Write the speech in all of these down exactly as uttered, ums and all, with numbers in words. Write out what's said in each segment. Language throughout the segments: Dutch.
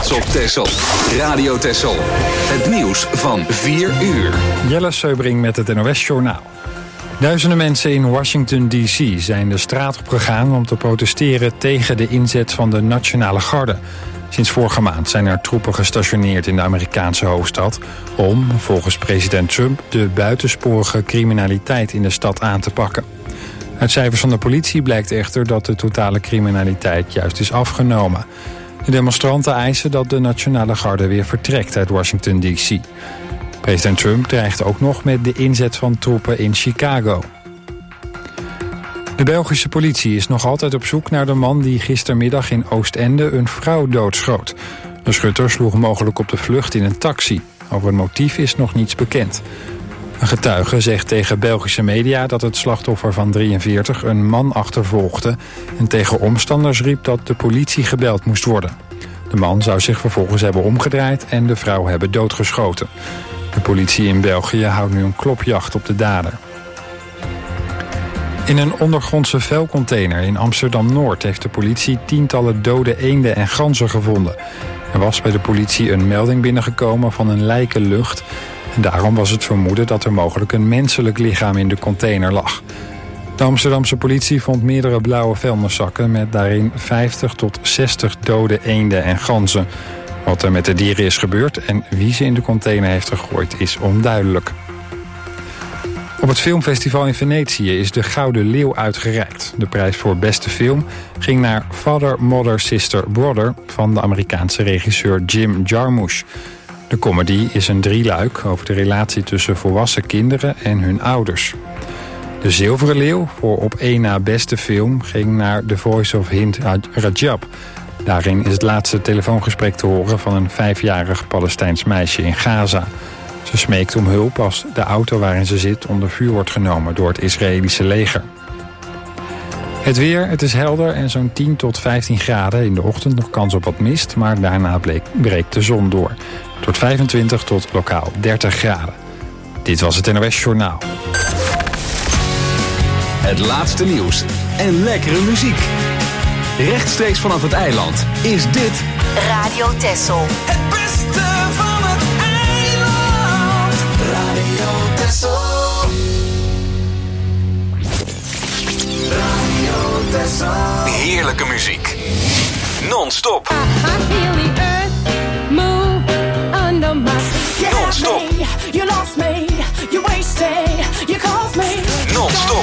trots op Texel. Radio Texel. Het nieuws van vier uur. Jelle Seubring met het N O S-journaal. Duizenden mensen in Washington D C zijn de straat op gegaan om te protesteren tegen de inzet van de Nationale Garde. Sinds vorige maand zijn er troepen gestationeerd in de Amerikaanse hoofdstad om, volgens president Trump, de buitensporige criminaliteit in de stad aan te pakken. Uit cijfers van de politie blijkt echter dat de totale criminaliteit juist is afgenomen. De demonstranten eisen dat de Nationale Garde weer vertrekt uit Washington D C. President Trump dreigt ook nog met de inzet van troepen in Chicago. De Belgische politie is nog altijd op zoek naar de man die gistermiddag in Oostende een vrouw doodschoot. De schutter sloeg mogelijk op de vlucht in een taxi. Over het motief is nog niets bekend. Een getuige zegt tegen Belgische media dat het slachtoffer van drieënveertig een man achtervolgde en tegen omstanders riep dat de politie gebeld moest worden. De man zou zich vervolgens hebben omgedraaid en de vrouw hebben doodgeschoten. De politie in België houdt nu een klopjacht op de dader. In een ondergrondse vuilcontainer in Amsterdam-Noord heeft de politie tientallen dode eenden en ganzen gevonden. Er was bij de politie een melding binnengekomen van een lijkenlucht. En daarom was het vermoeden dat er mogelijk een menselijk lichaam in de container lag. De Amsterdamse politie vond meerdere blauwe vuilniszakken met daarin vijftig tot zestig dode eenden en ganzen. Wat er met de dieren is gebeurd en wie ze in de container heeft gegooid is onduidelijk. Op het filmfestival in Venetië is de Gouden Leeuw uitgereikt. De prijs voor beste film ging naar Father, Mother, Sister, Brother van de Amerikaanse regisseur Jim Jarmusch. De comedy is een drieluik over de relatie tussen volwassen kinderen en hun ouders. De Zilveren Leeuw voor op één na beste film ging naar The Voice of Hind Rajab. Daarin is het laatste telefoongesprek te horen van een vijfjarig Palestijns meisje in Gaza. Ze smeekt om hulp als de auto waarin ze zit onder vuur wordt genomen door het Israëlische leger. Het weer, het is helder en zo'n tien tot vijftien graden. In de ochtend nog kans op wat mist, maar daarna bleek, breekt de zon door. Het wordt vijfentwintig tot lokaal dertig graden. Dit was het N O S Journaal. Het laatste nieuws en lekkere muziek. Rechtstreeks vanaf het eiland is dit Radio Texel. Het beste van het eiland. Radio Texel. Radio Texel. heerlijke muziek. Non-stop. Non-stop. Non-stop.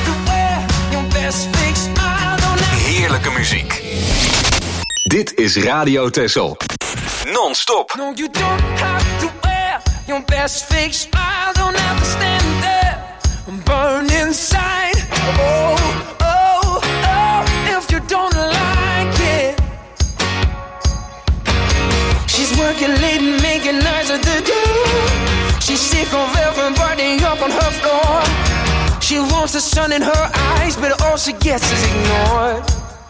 Heerlijke muziek. Dit is Radio Texel. Non-stop. No, you don't have to wear your best fake smile. Don't have to stand there and burn inside. Oh, oh, oh, if you don't like it. She's working late and making nights at the door. She's sick of everybody up on her floor. She wants the sun in her eyes, but all she gets is ignored.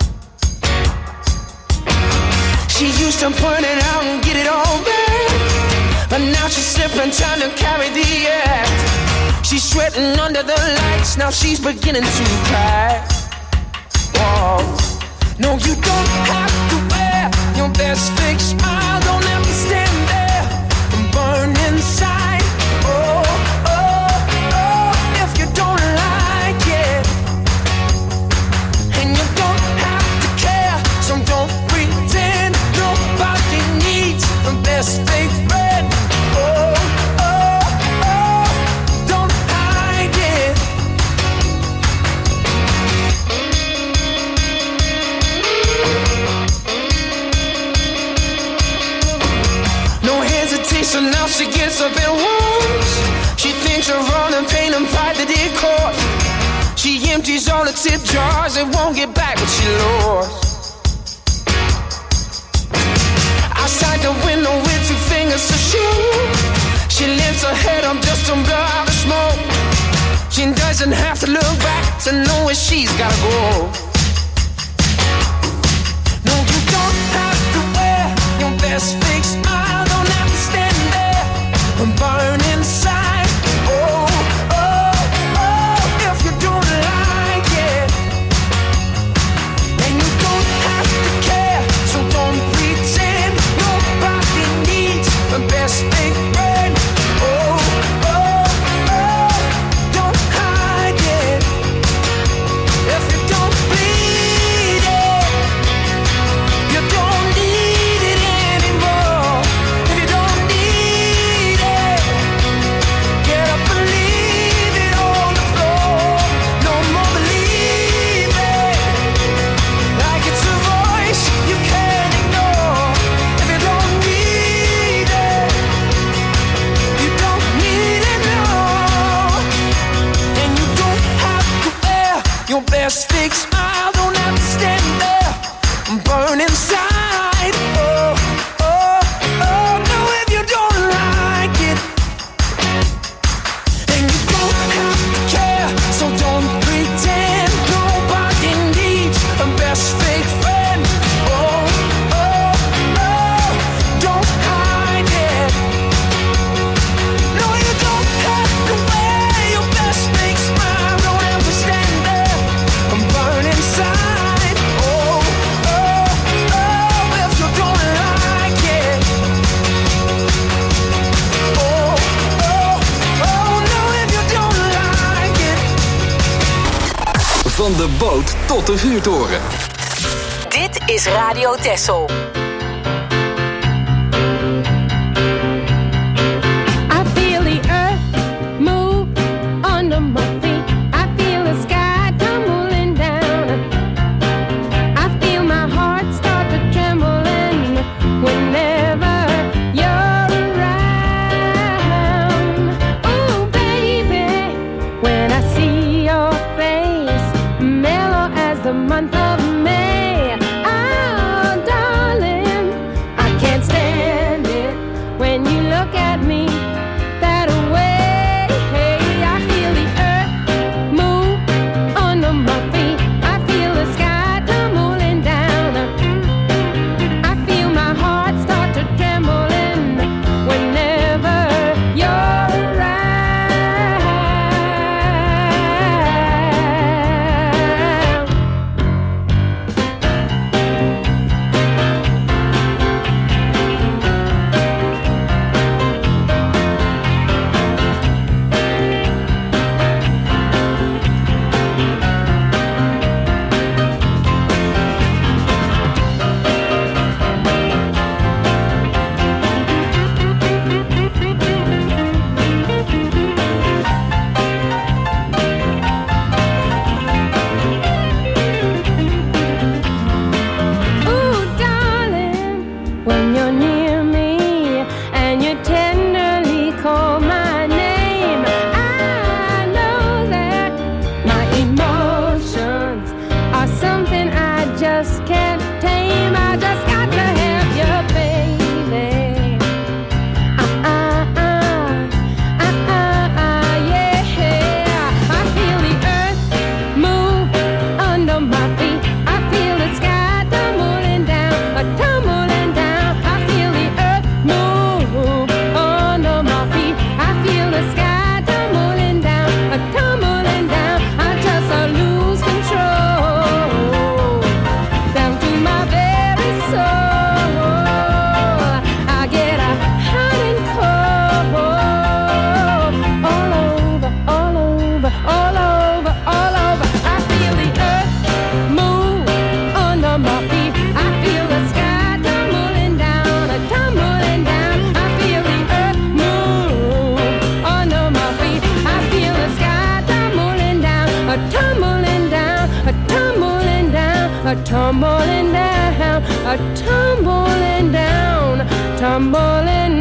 She used to put it out and get it all back, but now she's slipping, trying to carry the act. She's sweating under the lights, now she's beginning to cry. Whoa. No, you don't have to wear your best fake smile. Don't have to stand there and burn inside. Oh, oh, oh, if you don't like it. And you don't have to care, so don't pretend. Nobody needs a best fake friend. Oh, oh, oh, don't hide it. No hesitation, now she gets up and walks. She thinks of all the pain and pride that it caused. She empties all the tip jars and won't get back what she lost. Outside the window with two fingers to shoot. She lifts her head up just to blow out the smoke. She doesn't have to look back to know where she's gotta go. No, you don't have to wear your best fake smile. Don't have to stand there and burn inside. Oh, oh, oh, if you don't like it. And you don't have to care, so don't pretend. de boot tot de vuurtoren. Dit is Radio Texel. Tumbling down, a tumbling down, tumbling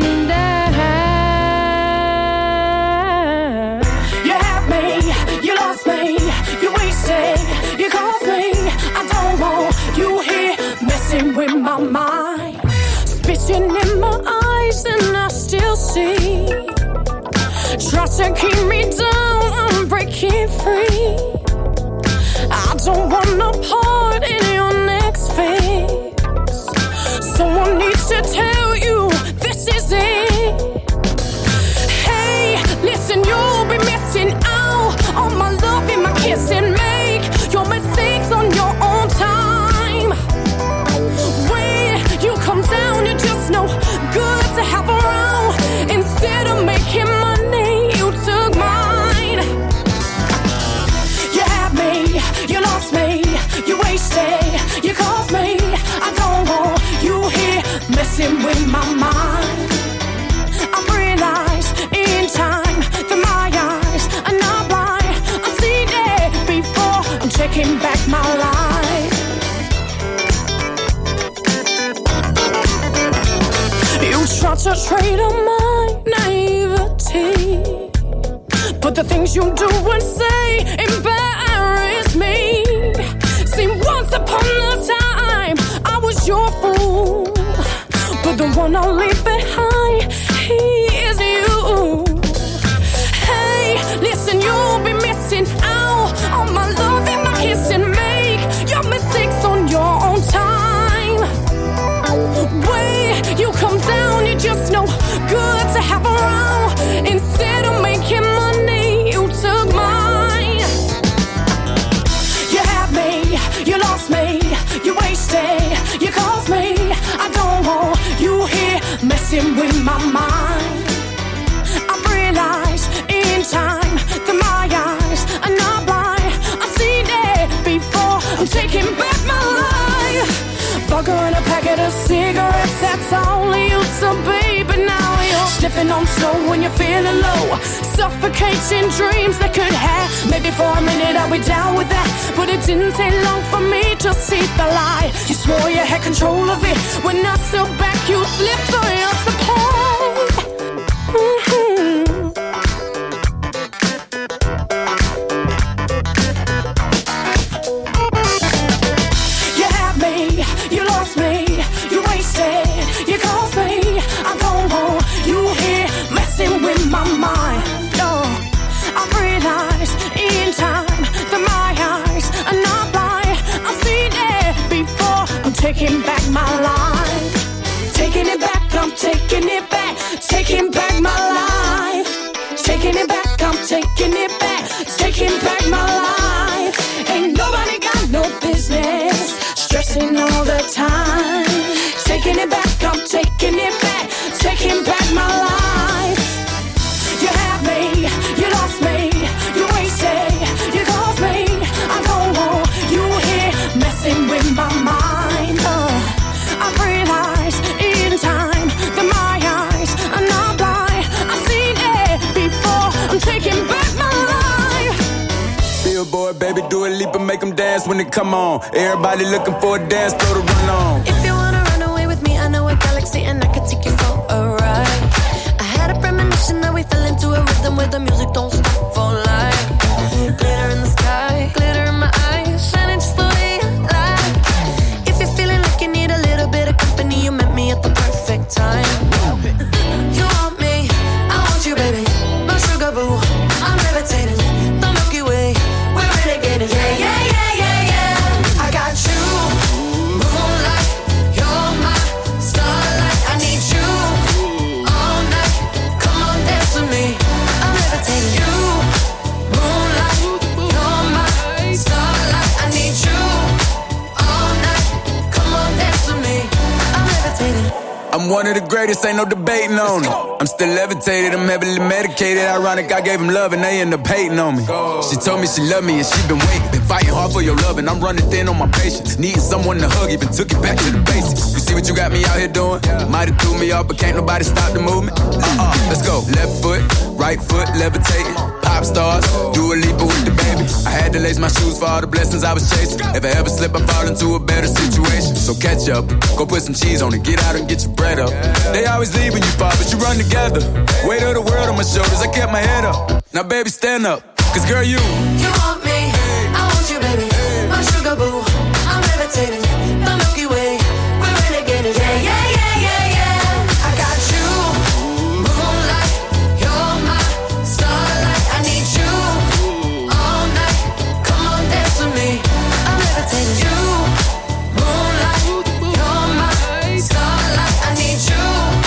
down. You had me, you lost me, you wasted, you caused me. I don't want you here messing with my mind. Spitting in my eyes and I still see. Try to keep me down, I'm breaking free. I don't want no part in your next phase. Someone needs to tell you this is it. Hey, listen, you'll be missing out on my love and my kissing. Make your mistakes on your own time. When you come down, you're just no good to have around. Instead of making money, you took mine. You had me, you lost me, you wasted, you caused me. I don't want you here messing with my mind. I realize in time that my eyes are not blind. I see that before I'm taking back my life. You try to trade on my naivety, but the things you do and say embarrass me. See, once upon a time I was your fool, but the one I'll leave behind, he is you. Hey, listen, you'll be missing out on my love and my kissing. Make your mistakes on your own time. When you come down, you're just no good to have around. Instead of making money, you took mine. You had me, you lost me, you wasted, you caused me. I don't want you here messing with my mind. I realize in time that my eyes are not blind. I see that so baby, now you're sniffing on snow when you're feeling low. Suffocating dreams that could have. Maybe for a minute I'll be down with that, but it didn't take long for me to see the lie. You swore you had control of it. When I stood back, you slipped on your support. Mm-hmm. You had me, you lost me, you wasted, you caused me. I don't want you here messing with my mind. No, I realize in time that my eyes are not blind. I've seen it before. I'm taking back my life. Taking it back, I'm taking it back. Taking back my life. Taking it back, I'm taking it back. Taking back my life. Ain't nobody got no business stressing all the time. Taking it back, I'm taking it back. Taking back my life. You had me, you lost me, you wasted, you caused me. I don't want you here messing with my mind. Uh, I realize in time that my eyes are not blind. I've seen it before. I'm taking back my life. Billboard, baby, do a leap and make them dance when they come on. Everybody looking for a dance, throw the run on. If you wanna run away with me, I know a galaxy and I can take you for a ride. I had a premonition that we fell into a rhythm where the music don't stop for life. Glitter in the sky, glitter in my eyes, shining just the way I like. If you're feeling like you need a little bit of company, you met me at the perfect time. You want me, I want you, baby. My sugar boo, I'm levitating. The Milky Way, we're renegading. Yeah, yeah, yeah, yeah, yeah. I got you, moonlight, you're my starlight. I need you all night. Come on, dance with me. I'm levitating. You, moonlight, you're my starlight. I need you all night. Come on, dance with me. I'm levitating. I'm one of the greatest, ain't no debating on it. I'm still levitated, I'm heavily medicated. Ironic, I gave him love and they end up hating on me. She told me she loved me and she been waiting. Been fighting hard for your love and I'm running thin on my patience. Needing someone to hug, even took it back to the basics. You see what you got me out here doing? Might have threw me off, but can't nobody stop the movement. Uh-uh, let's go. Left foot, right foot, levitating. Pop stars, do a leap with the baby. I had to lace my shoes for all the blessings I was chasing. If I ever slip, I fall into a better situation. So catch up, go put some cheese on it, get out and get your bread up. They always leaving you far, but you run together. Weight of the world on my shoulders, I kept my head up. Now baby, stand up, cause girl, you You want me, I want you, baby. My sugar boo, I'm levitating. The Milky Way, we're renegading. Yeah, yeah, yeah, yeah, yeah. I got you, moonlight, you're my starlight. I need you all night. Come on, dance with me. I'm levitating. You, moonlight, you're my starlight. I need you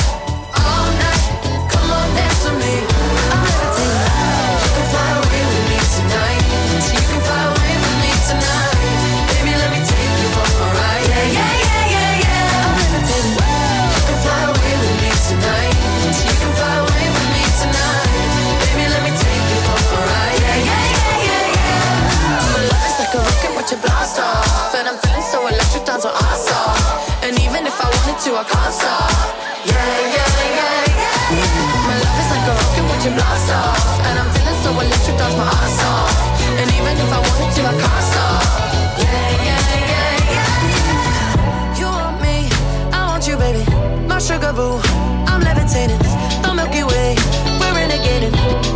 all night. Come on, dance with me. I'm levitating. You can fly away with me tonight. You can fly away with me tonight. Baby, let me take you for a ride. Yeah, yeah, yeah, yeah, yeah. I'm levitating. You can fly away with me tonight. You can fly away with me tonight. Baby, let me take you for a ride. Yeah, yeah, yeah, yeah, yeah. My love is like a rocket, watch it blast off. And I'm feeling so electric, dance on our off. And even if I wanted to, I can't stop. Yeah, yeah, yeah, yeah. My love is like a rocket, watch it blast off. And I'm feeling so electric, dance my ass off. And even if I wanted to, I can't stop. Yeah, yeah, yeah, yeah. You want me, I want you, baby. My sugar boo, I'm levitating. The Milky Way, we're renegading.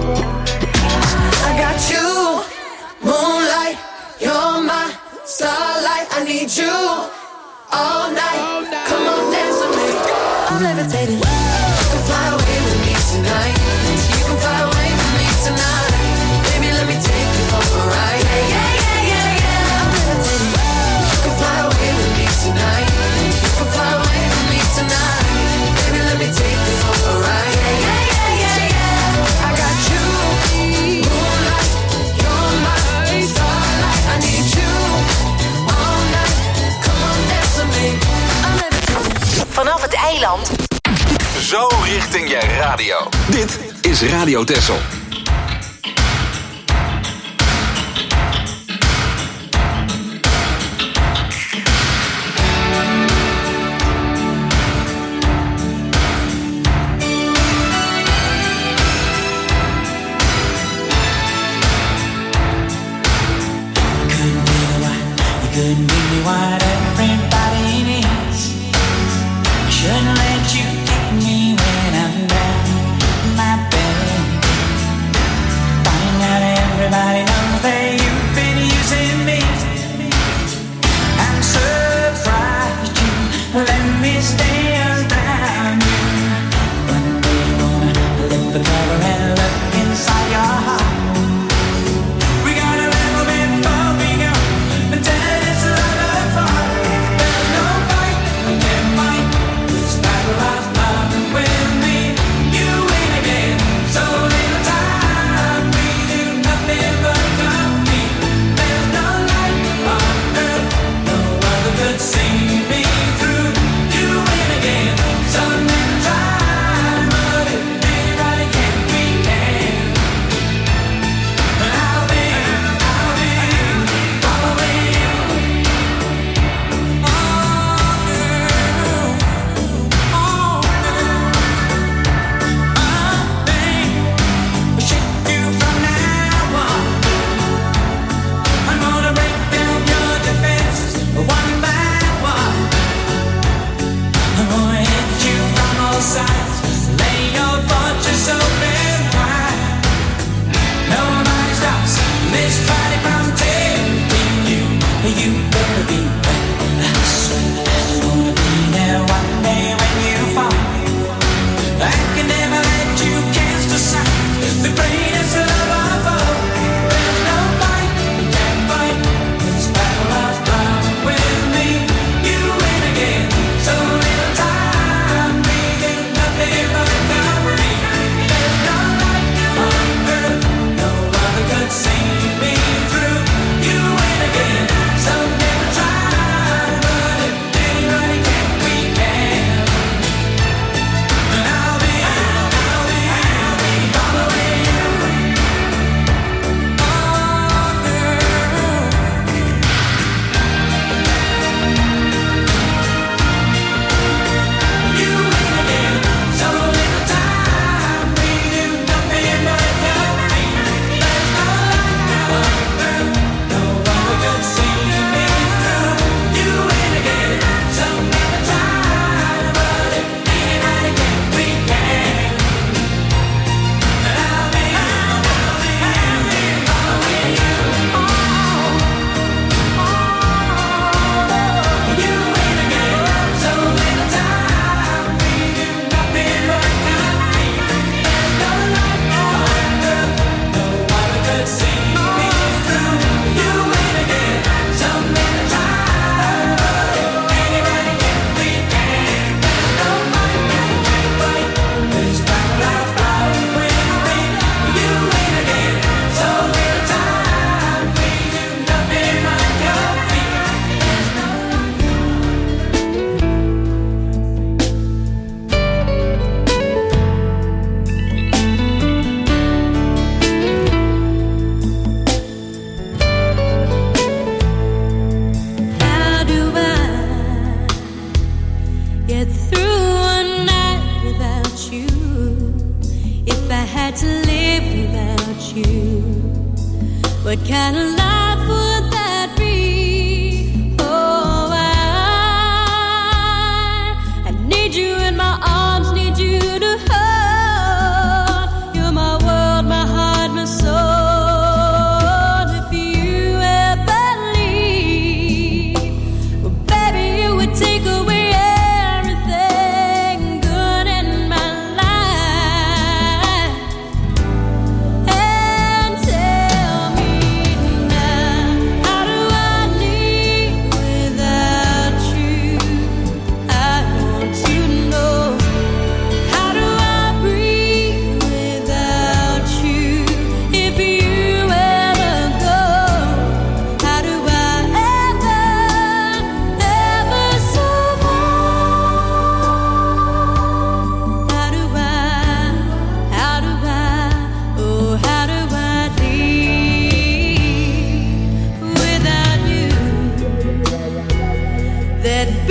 I got you, moonlight, you're my starlight. I need you all night. Come on, dance with me. I'm levitating. You can fly away with me tonight. You can fly away with me tonight. Baby, let me take you for a ride. Yeah, yeah, yeah, yeah, yeah. I'm levitating. You can fly away with me tonight. You can fly away with me tonight. Baby, let me take you for a ride. Yeah, yeah, yeah, yeah, yeah. I got you, moonlight, you're my starlight. I need you all night. Come on, dance with me. I'm levitating. Vanaf het eiland. Zo richting je radio. Dit is Radio Texel.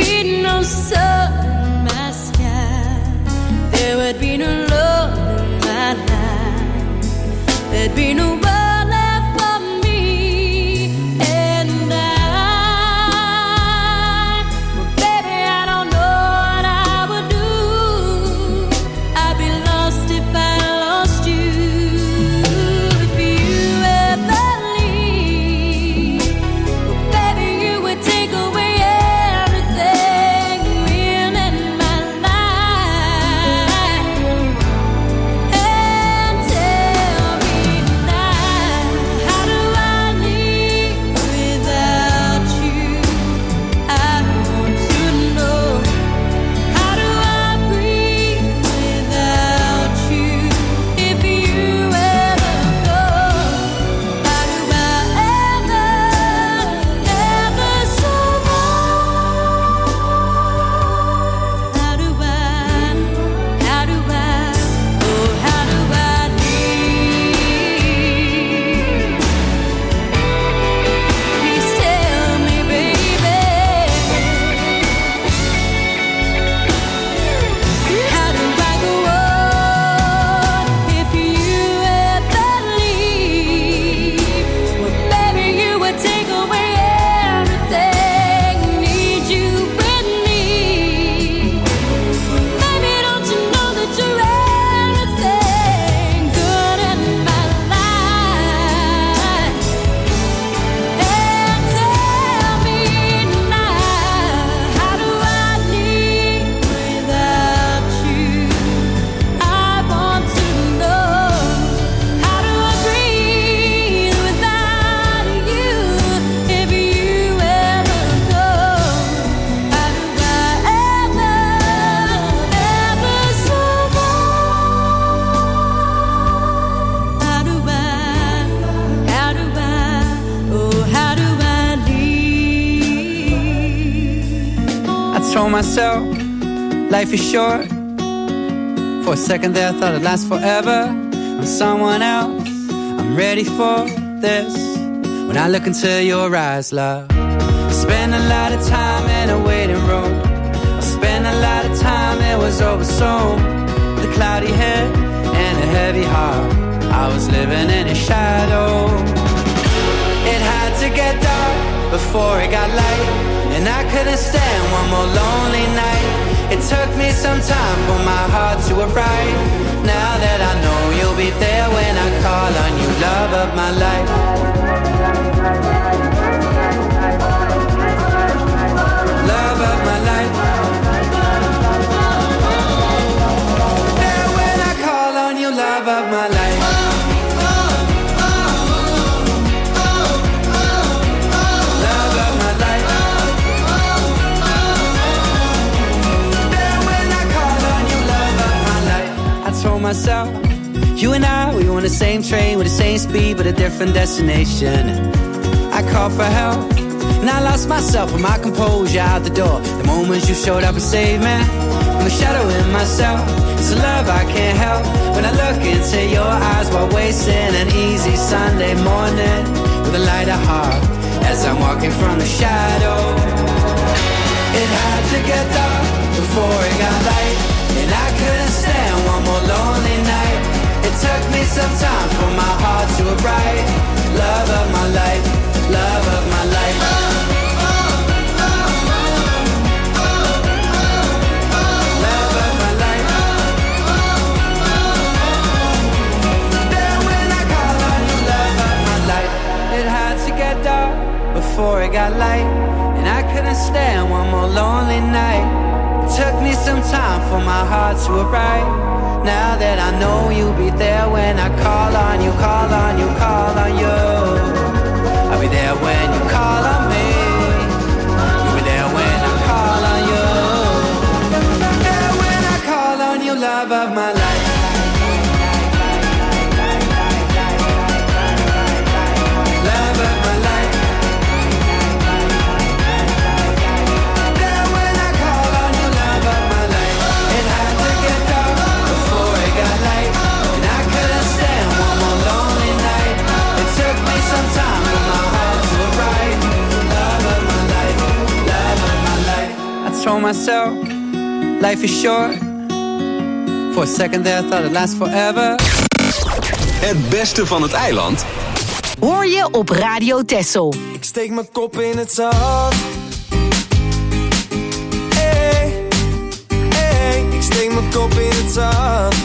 be no sun in my sky. There would be no love in my life. There'd be no one left for me and I. Well, baby, I don't know what I would do. I'd be lost if I lost you. If you ever leave, well, baby, you would take away everything real in my life. And tell me now, how do I live without you? I want to know. How do I breathe without you? If you ever go, how do I ever, ever survive? How do I, how do I, oh, how do I live? Please tell me, baby. How do I go on if you ever leave? Well, baby, you would take away everything. Need you with me. Baby, don't you know that you're everything good in my life? And tell me now, how do I live without you? I want to know. How do I breathe without you? If you ever go, how do I ever, ever survive? How do I, how do I, oh, how do I live? I told myself, life is short. For a second there, I thought it'd last forever. I'm someone else, I'm ready for this. When I look into your eyes, love, spend a lot of time in a waiting room. I spent a lot of time, it was over soon. With a cloudy head and a heavy heart, I was living in a shadow. It had to get dark before it got light, and I couldn't stand one more lonely night. It took me some time for my heart to arrive. Now that I know you'll be there when I call on you, love of my life. Love of my life. There when I call on you, love of my life. Love of my life. There when I call on you, love of my life. I told myself, you and I, we were on the same train with the same speed but a different destination. I called for help and I lost myself and my composure out the door. The moments you showed up and saved me from the shadow in myself. It's a love I can't help when I look into your eyes while wasting an easy Sunday morning with a lighter heart as I'm walking from the shadow. It had to get dark before it got light, and I couldn't stand one more lonely night. It took me some time for my heart to arrive. Love of my life, love of my life. Love of my life. Then when I call on you, love of my life. It had to get dark before it got light, and I couldn't stand one more lonely night. It took me some time for my heart to arrive. Now that I know you'll be there when I call on you, call on you, call on you. I'll be there when you call on me. You'll be there when I call on you. There when I call on you, love of my life. Love of my life. There when I call on you, love of my life. It had to get dark before it got light, and I couldn't stand one more lonely night. It took me some time for my heart to arrive. control myself. Life is short. For a second there I thought it lasts forever. Het beste van het eiland hoor je op Radio Texel. Ik steek mijn kop in het zand. Hey, hey, ik steek mijn kop in het zand.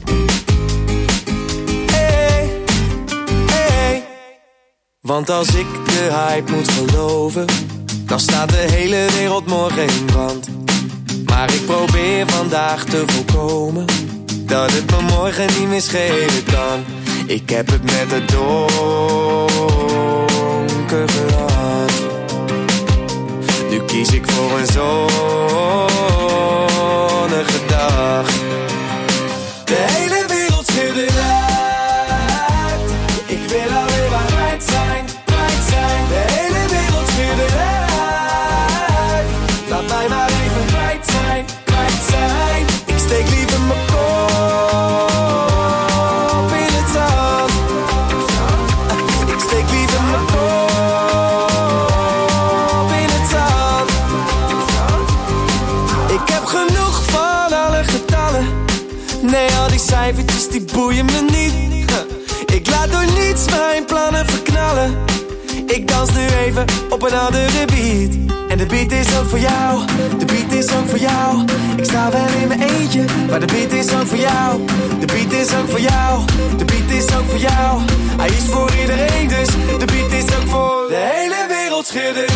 Hey, hey. Want als ik de hype moet geloven, dan staat de hele wereld morgen in brand. Maar ik probeer vandaag te voorkomen dat het me morgen niet meer schelen kan. Ik heb het met het donker gehad. Nu kies ik voor een zonnige dag. De hele wereld schudt eruit. Ik wil alleen maar kwijt zijn, kwijt zijn. De hele wereld schudt eruit. Laat mij maar even kwijt zijn, kwijt zijn. Ik steek liever mijn kop in het zand. Ik steek liever mijn kop in het zand. Ik heb genoeg van alle getallen. Nee, al die cijfertjes die boeien me niet. Ik laat door niets mijn plannen verknallen. Ik dans nu even op een andere beat. En de beat is ook voor jou, de beat is ook voor jou. Ik sta wel in mijn eentje, maar de beat is ook voor jou. De beat is ook voor jou, de beat is ook voor jou. Hij is voor iedereen, dus de beat is ook voor de hele wereld schudt eruit.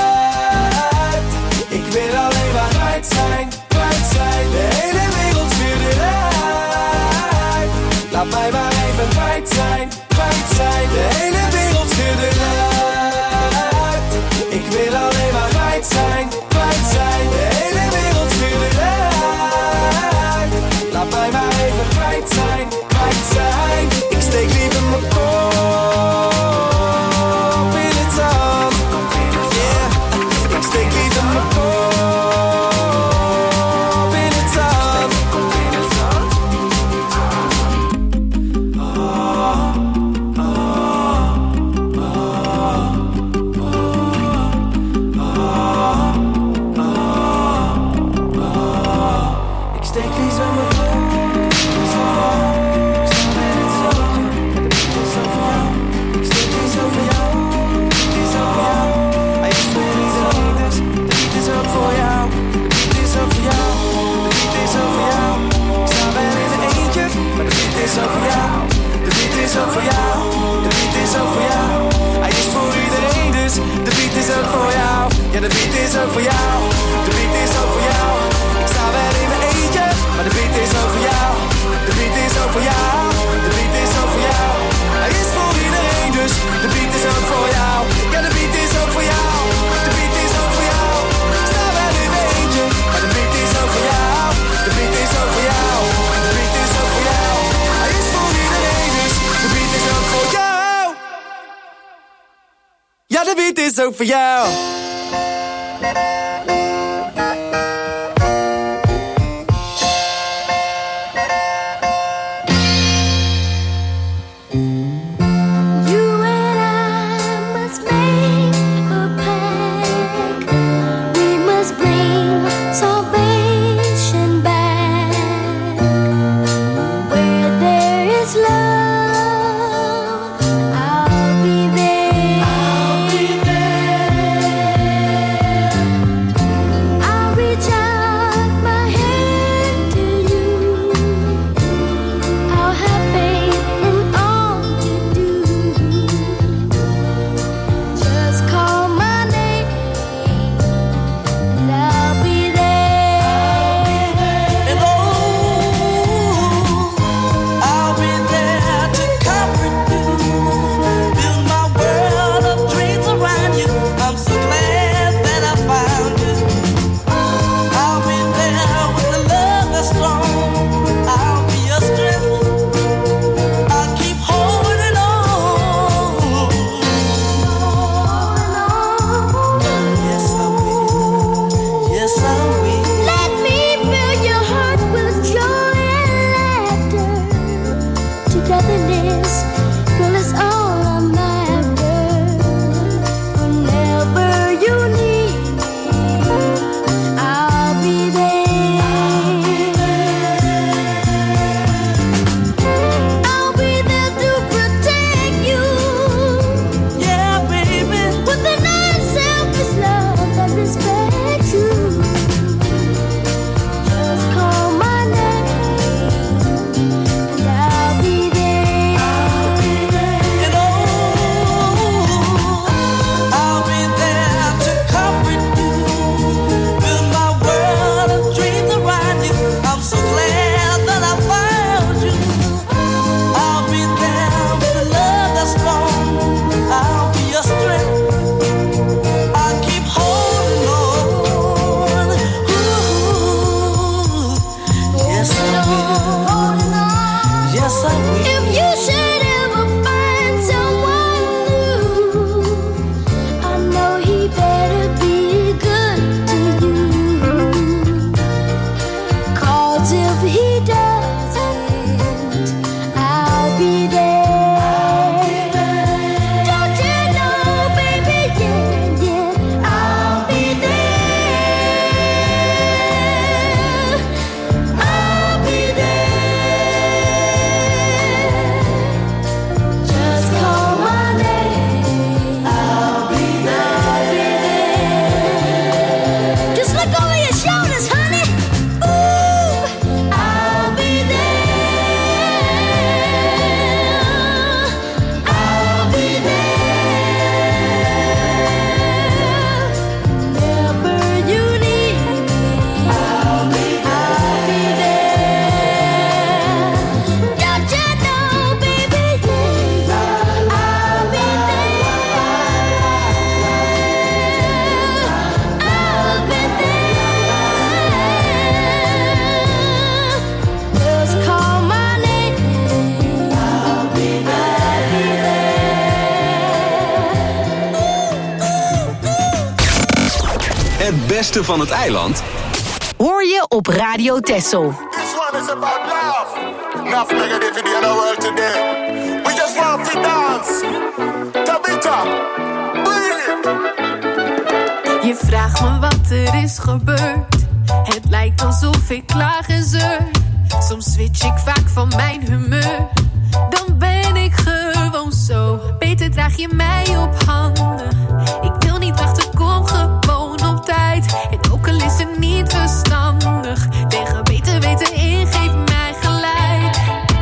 Ik wil alleen maar kwijt zijn, kwijt zijn. De hele wereld schudt eruit. Laat mij maar even kwijt zijn, kwijt zijn. De hele wereld schudt eruit. Ik wil alleen maar kwijt zijn, kwijt zijn. De hele wereld schudt eruit. Laat mij maar even kwijt zijn, kwijt zijn. Ik steek liever mijn kop in het zand. Yeah, ik steek liever mijn kop in het zand. Ik steek liever mijn kop in het zand. De beat is ook voor jou. Ik steek liever voor jou. De beat is ook voor jou. Hij is voor iedereen, dus de beat is ook voor jou. De beat is ook voor jou. De beat is ook voor jou. Ik sta wel in mijn eentje, maar de beat is ook voor jou. De beat is ook voor jou. De beat is ook voor jou. Hij is voor iedereen, dus de beat is ook voor jou. Ja, de beat is ook voor jou. De beat is ook voor jou. Ik sta wel in mijn eentje, maar de beat is ook voor jou. De beat is ook voor jou. De beat is ook voor jou. Hij is voor iedereen, dus de beat is ook voor jou. Ja, de beat is ook voor jou. De beat is ook voor jou. Ik sta wel in mijn eentje, maar de beat is ook voor jou. De beat is ook voor jou. De beat is ook voor jou. Hij is voor iedereen, dus de beat is ook voor jou. Ja, de beat is ook voor jou. You and I must make a pact. We must bring salvation back. Where there is love, I'll be there. I'll be there. I'll reach out my hand to you. I'll have faith in all you do. Just call my name and I'll be there. beste van het eiland hoor je op Radio Texel. This one is about love. Enough negativity in the world today. We just want to dance. Tabita, bring it. Je vraagt me wat er is gebeurd. Het lijkt alsof ik klaag en zeur. Soms switch ik vaak van mijn humeur. Dan ben ik gewoon zo. Beter draag je mij op handen. Ik wil niet wachten, kom gewoon op tijd. En ook al is het niet verstandig. Tegen beter weten in, geef mij gelijk.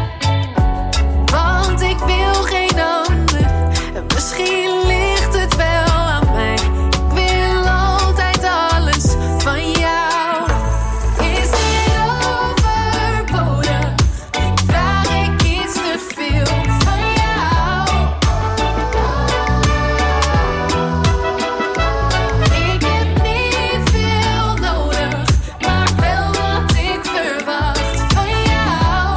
Want ik wil geen ander. Misschien ligt het wel aan mij. Ik wil altijd alles van jou. Is dit overbodig? Vraag ik iets te veel van jou? Ik heb niet veel nodig, maar wel wat ik verwacht van jou.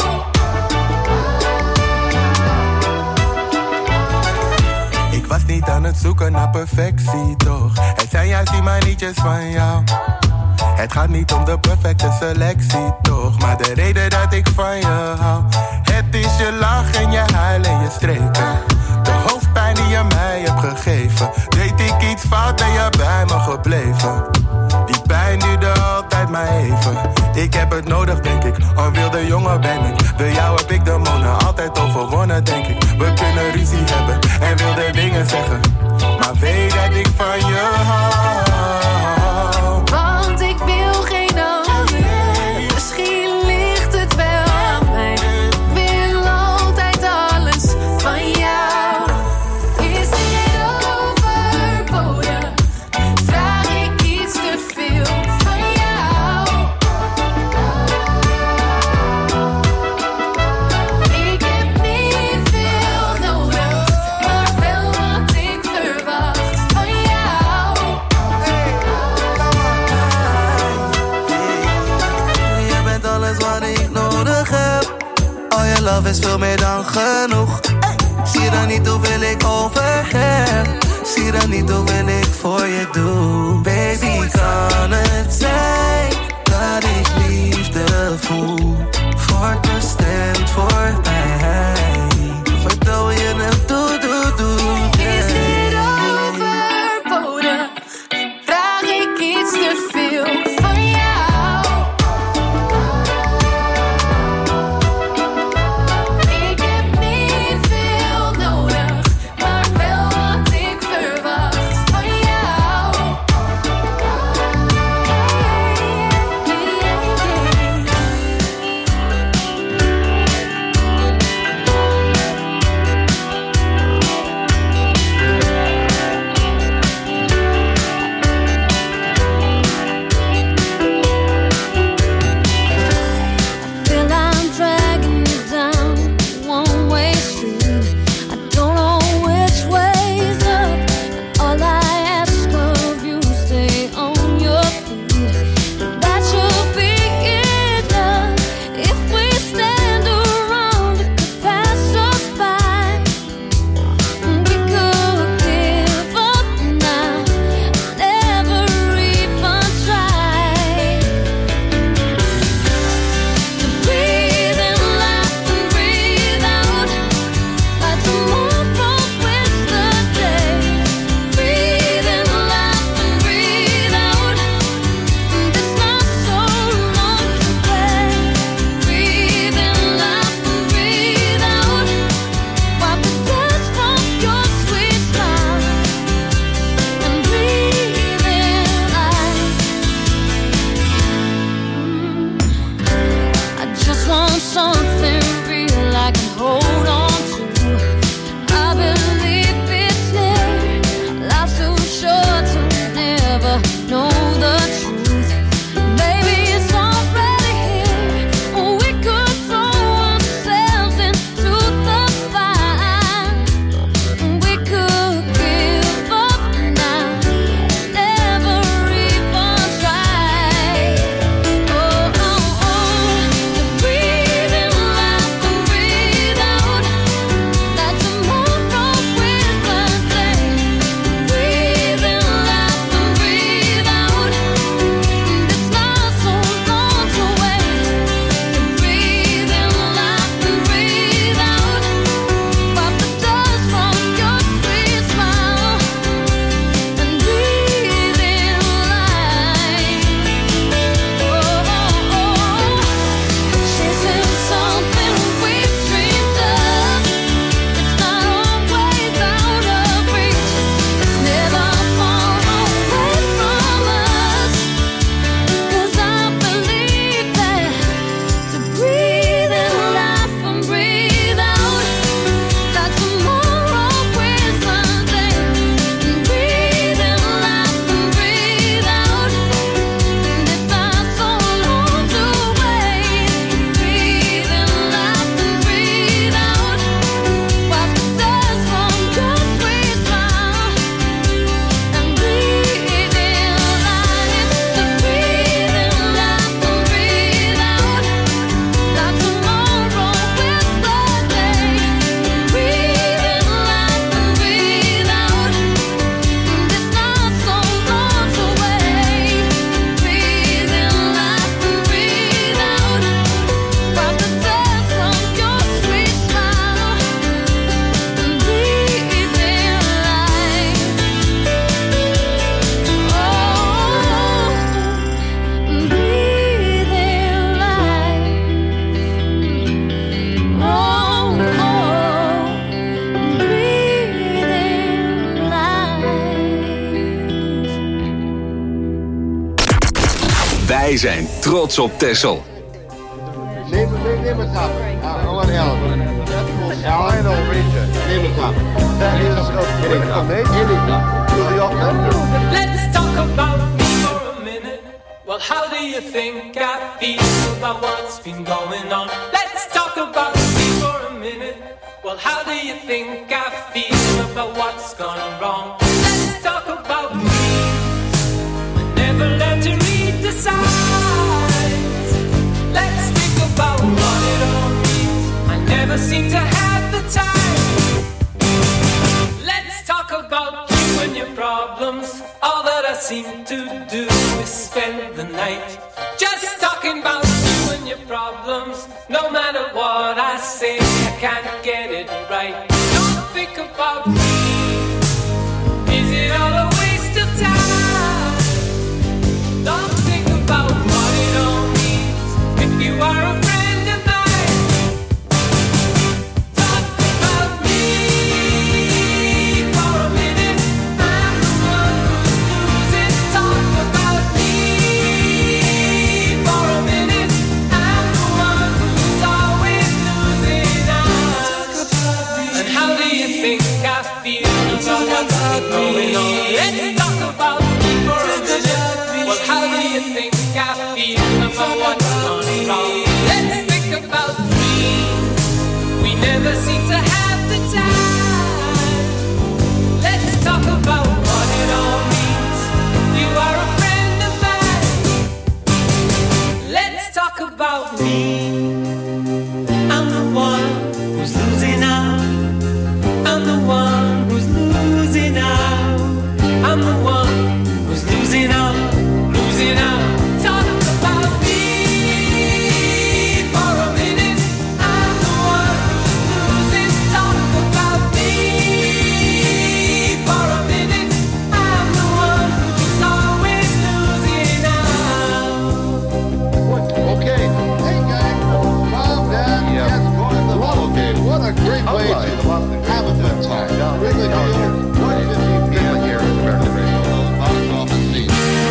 Ik was niet aan het zoeken naar perfectie, toch? Het zijn juist die manietjes van jou. Het gaat niet om de perfecte selectie, toch? Maar de reden dat ik van je hou. Het is je lach en je huil en je streken. De hoofdpijn die je mij hebt gegeven. Deed ik iets fout, ben je bij me gebleven. Die pijn duurde altijd maar even. Ik heb het nodig, denk ik. Een wilde jongen ben ik. Door jou heb ik de monen altijd overwonnen, denk ik. We kunnen ruzie hebben en wilde dingen zeggen. Maar weet dat ik van je hou. Want ik wil geen ander. Misschien ligt het wel aan mij. Ik wil altijd alles van jou. Is dit overbodig? Vraag ik iets te veel van jou? Ik heb niet veel nodig, maar wel wat ik verwacht van jou. Je bent alles wat ik nodig heb. Al je love is veel meer dan genoeg. Zie dan niet hoeveel ik over heb. Zie dan niet hoeveel ik voor je doe. Baby, kan het zijn dat ik liefde voel? Voortbestemd voor mij. Vertel je het, doe, doe, doe. Is dit overbodig? Vraag ik iets te veel van jou? Ik heb niet veel nodig, maar wel wat ik verwacht van jou. Wij zijn trots op Texel. Neem, neem, neem het op. I want Alan. Alan, I know, Ranger. Neem het op. That is anytime. Let's talk about me for a minute. Well, how do you think I feel about what's been going on? Let's talk about me for a minute. Well, how do you think I feel about what's gone wrong? Let's talk about me. I never learned to read the signs. Let's think about what it all means. I never seem to have the time. Let's talk about you and your problems. All that I seem to do is spend the night just talking about you and your problems. No matter what I say, I can't get it right. Don't think about me. Is it all a waste of time? Don't think about what it all means. If you are a friend of mine, talk about me for a minute. I'm the one who's losing. Talk about me for a minute. I'm the one who's always losing out. And how do you think I feel about what's going on? Let's talk about me for a minute. Well, how do you think I feel about what's gone wrong? Let's think about me. We never seem to have the time. Let's talk about what it all means. You are a friend of mine. Let's talk about me. I'm the one who's losing out. I'm the one who's losing out. I'm the one who's losing out, losing out. Talk about me for a minute. I'm the one who's losing. Talk about me for a minute. I'm the one who's always losing out. Okay. Hey, guys. Mom, Dad, yes, going to the ball game. What a great way to have a good time. Really good. one fifty p.m. here at American Radio. Box office seat.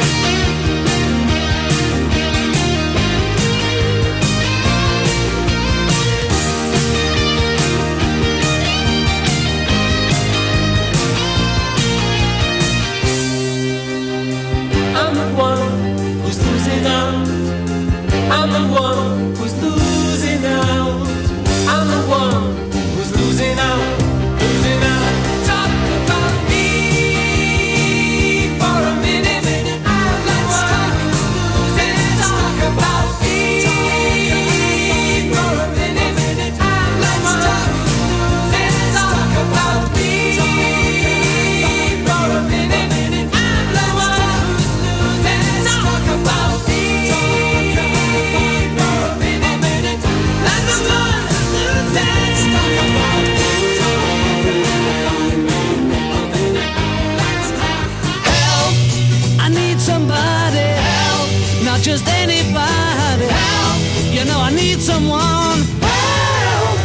I'm the one who's losing out. I'm the one who's losing out. I'm the one who's losing out, losing out. Talk about me for a minute. I'm the one who's losing. Talk about me for a minute. I'm the one who's losing. Talk about me for a minute. I'm the one who's losing. Talk about me for a minute. I'm the one who's losing. Talk about me. Help! I need somebody. Help! Not just anybody. Help! You know I need someone. Help!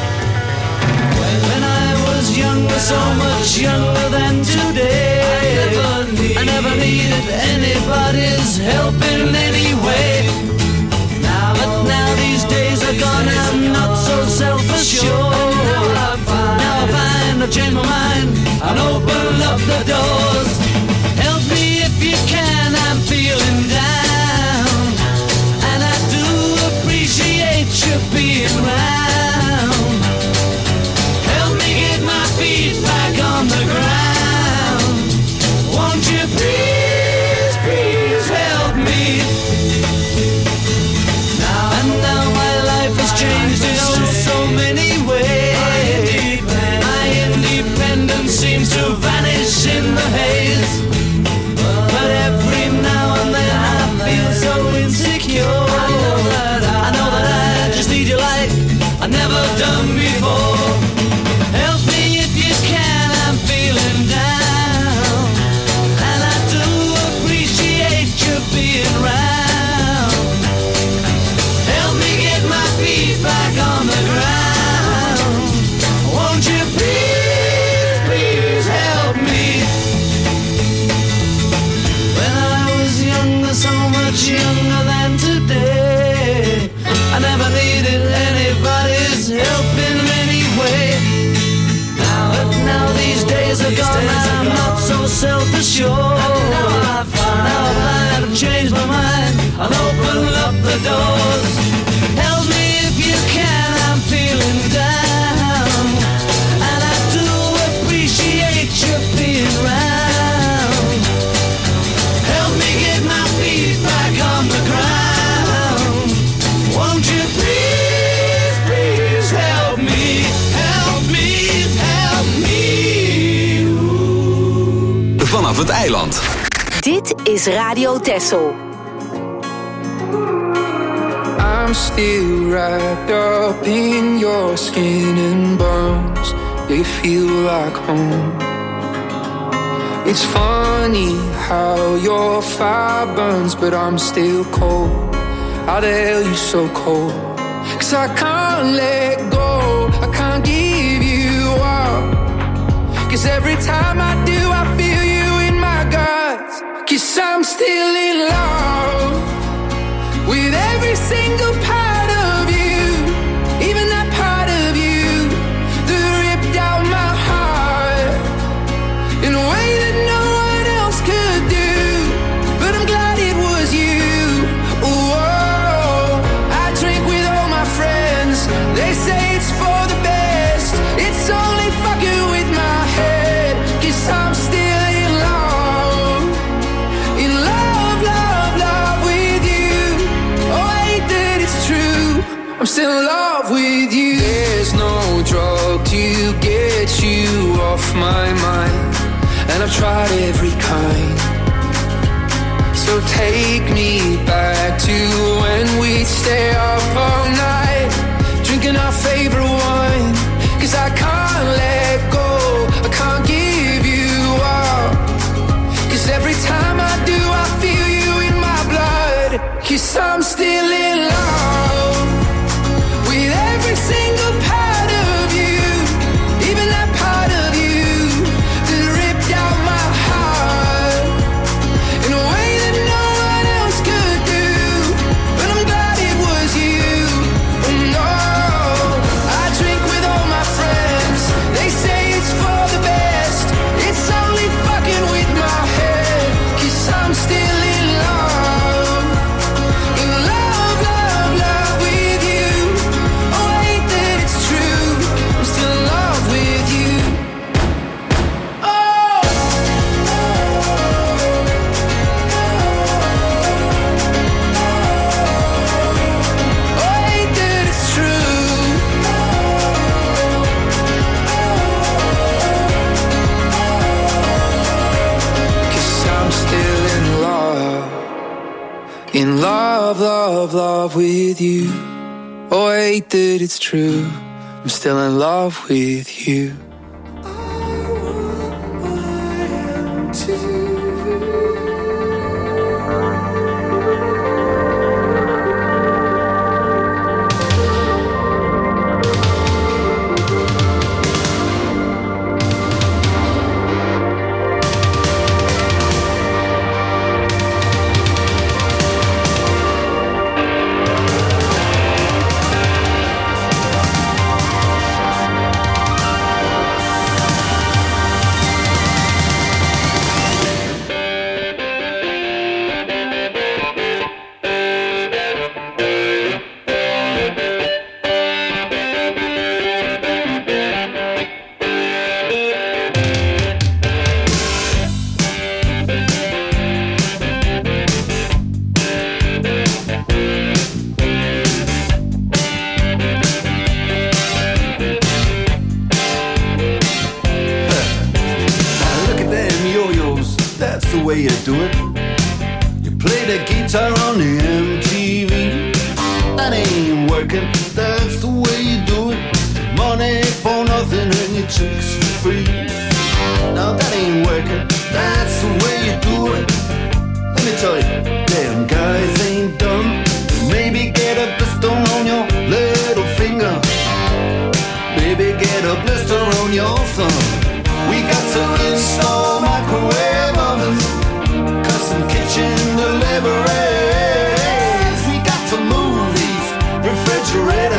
When I was younger, so much younger than today, I never, need, I never needed anybody's help in any way. Now, but now these days are gone, I'm not so self-assured. Now I find, now I find I've changed my mind and open up the doors. Help me if you can, I'm feeling down, and I do appreciate you being round. Help me get my feet back on the ground. Won't you please, please help me? het eiland. Dit is Radio Texel. I'm still wrapped up in your skin and bones. They feel like home. It's funny how your fire burns, but I'm still cold. How the hell you so cold? Cause I can't let go, I can't give you up. Cause every time I do, I feel you in my guts. Cause I'm still in love with every single part of you, even that part of you that ripped out my heart in a way that no one else could do. But I'm glad it was you. Whoa, I drink with all my friends. They say it's for the best. It's only fucking with my head. Cause I'm still in love, in love, love, love with you. Oh, I hate that it's true. I'm still in love with you. There's no drug to get you off my mind, and I've tried every kind. So take me back to when we'd stay up all night, drinking our favorite wine. Cause I can't let go, I can't give you up. Cause every time I do, I feel you in my blood. Cause I'm still in love with every single part of you, even that part of you that ripped out my heart in a way that no one else could do. But I'm glad it was you. Oh no, I drink with all my friends. They say it's for the best. It's only fucking with my head. Cause I'm still in love, in love, love, love with you. Oh, I hate that it's true. I'm still in love with you. Oh, oh, I hate that it's true. Cause I'm still in love, in love, love, love with you. Oh, I hate that it's true. I'm still in love with you. Look at them yo-yos, that's the way you do it. You play the guitar on the M T V. That ain't working, that's the way you do it. Money for nothing and your chicks for free. Now that ain't working, that's the way you do it. Let me tell you, damn guys ain't dumb. Maybe get a blister on your little finger. Maybe get a blister on your thumb. We got to install microwave ovens, custom kitchen deliveries. We got to move these refrigerators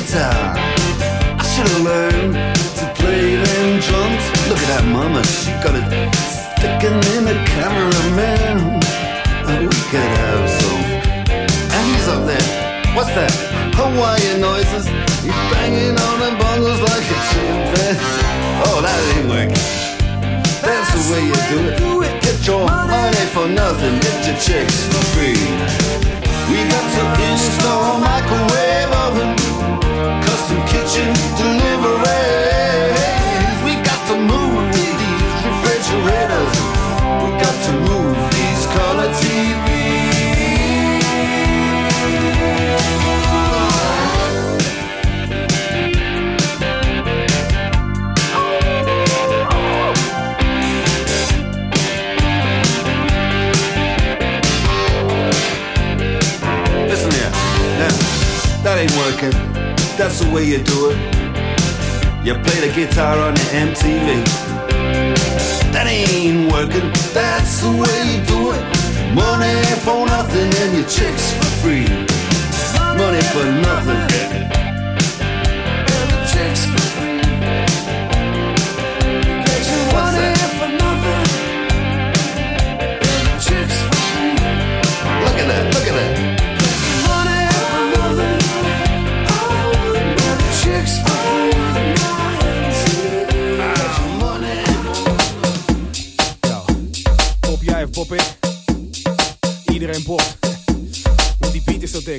guitar. I should have learned to play them drums. Look at that mama, she got it sticking in the cameraman. And we could have some. And he's up there. What's that? Hawaiian noises. He's banging on the bongos like a chimpanzee. Oh, that ain't working. That's the way you do it. Get your money for nothing. Get your chicks for free. We got to install microwave oven, custom kitchen deliveries. We got to move these refrigerators. We got to move these color T Vs. That ain't working, that's the way you do it. You play the guitar on the M T V. That ain't working, that's the way you do it. Money for nothing and your chicks for free. Money for nothing and your chicks for free. What's that? For nothing and your chicks for free. Look at that, look at that. Jij of pop ik? Iedereen popt. Want die beat is zo dik.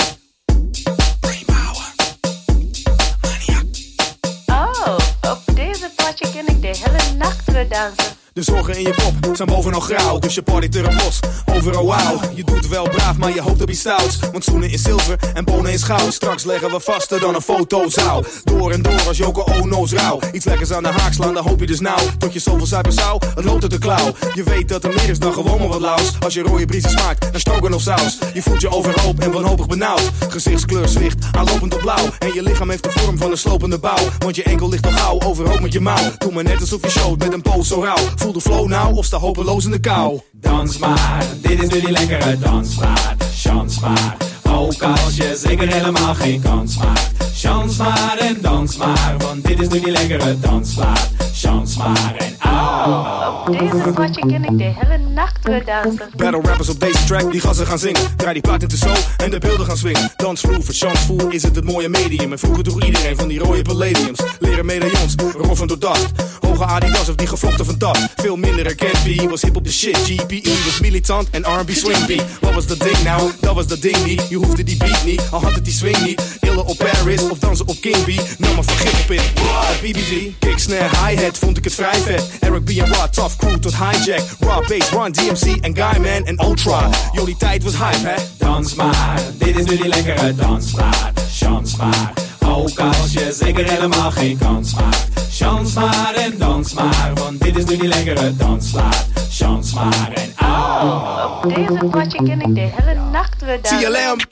Oh, op deze potje ken ik de hele nacht weer dansen. De zorgen in je kop zijn bovenal grauw, dus je partyt er op los. Overal wauw, je doet wel braaf, maar je hoopt op iets stouts. Want schoenen is zilver en bonen is goud. Straks leggen we vaster dan een fotozaal. Door en door als Joko Ono's rauw. Iets lekkers aan de haak slaan, dan hoop je dus nauw. Tot je zoveel zuipen zou, het loopt uit de klauw. Je weet dat er meer is dan gewoon maar wat laus. Als je rode briesen smaakt, dan stoken of saus. Je voelt je overhoop en wanhopig benauwd. Gezichtskleur zwicht, aanlopend op blauw. En je lichaam heeft de vorm van een slopende bouw. Want je enkel ligt al gauw, overhoop met je mouw. Doe maar net alsof je showt met een poos zo rauw. Voel de flow nou of sta hopeloos in de kou. Dans maar, dit is nu die lekkere dansmaat. Chans maar, ook als je zeker helemaal geen kans maakt. Chans maar en dans maar, want dit is nu die lekkere dansplaat. Chans maar en au. Op deze potje ken ik de hele nacht weer dansen. Battle rappers op deze track, die gassen gaan zingen. Draai die plaat in de show en de beelden gaan swingen. Dansvloer, voor chansvoer is het het mooie medium. En vroeger droeg iedereen van die rode palladiums. Leren medaillons, roffen door dacht. Hoge Adidas of die gevlochten van dat. Veel minder herkend, B was hip op de shit. G P E was militant en R and B swing beat. Wat was dat ding nou? Dat was dat ding niet. Je hoefde die beat niet, al had het die swing niet. Illen op Paris of dansen op King B. Nam maar vergif op in. B B G, kick, snare, hi-hat, vond ik het vrij vet. Eric B en Rod, tough crew tot hijack. Raw bass, Run D M C en Guyman en Ultra. Yo, die tijd was hype, hè? Dans maar, dit is nu die lekkere dansplaat. Chans maar, ook als je zeker helemaal geen kans maakt. Chans maar en dans maar, want dit is nu die lekkere dansplaat. Chans maar en au. Op deze potje ken ik de hele nacht weer dansen. T L M.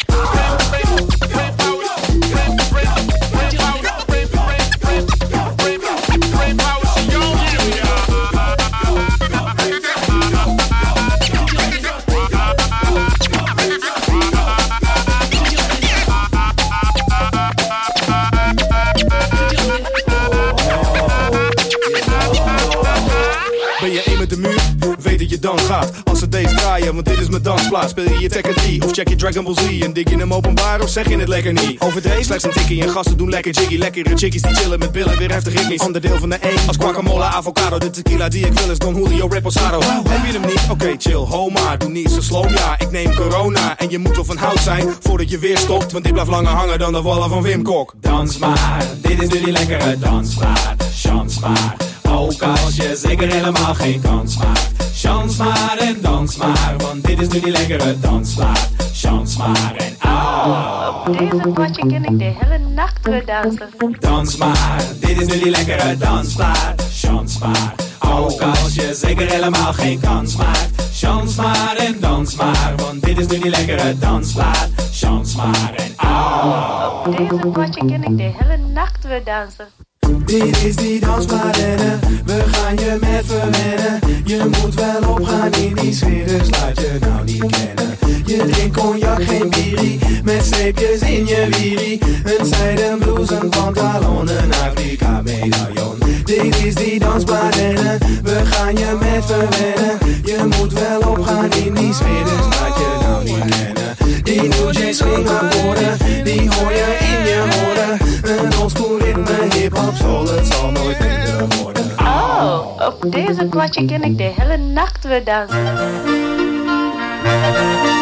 Ben je één met de muur? Weet dat je dan gaat. Als ze deze draaien, want dit is mijn dansplaats. Speel je je Tekken drie of check je Dragon Ball Z. En dik je hem openbaar of zeg je het lekker niet? Overdreven, slechts een tikkie en gasten doen lekker jiggy. Lekkere chickies die chillen met billen, weer heftig ritmisch. Onderdeel van de één, als guacamole, avocado. De tequila die ik wil is Don Julio Reposado. Heb je hem niet? Oké, okay, chill, homa. Doe niet zo slow, ja, ik neem corona. En je moet wel van hout zijn, voordat je weer stopt. Want dit blijft langer hangen dan de wallen van Wim Kok. Dans maar, dit is nu die lekkere dansplaat. Chans maar, ook als je zeker helemaal geen kans maakt. Chans maar en dans maar, want dit is nu die lekkere dansplaat. Chans maar en au. Op deze potje ken ik de hele nacht weer dansen. Dans maar, dit is nu die lekkere dansplaat. Chans maar, ook als je zeker helemaal geen kans maakt. Chans maar en dans maar, want dit is nu die lekkere dansplaat. Chans maar en au. Op deze potje ken ik de hele nacht weer dansen. Dit is die dansplaat en we gaan je met verwennen. Je moet wel opgaan in die sfeer, dus laat je nou niet kennen. Je drinkt cognac, geen bierie, met streepjes in je wierie. Een zijden blouse, een pantalon, een Afrika medaillon. Dit is die dansplaat en we gaan je met verwennen. Je moet wel opgaan in die sfeer, dus laat je nou niet kennen. Die New J swing akkoorden, die hoor je in je oren. Een oldschool ritme, hip-hop, soul, het zal nooit minder worden. Oh, op deze platje ken ik de hele nacht weer dansen.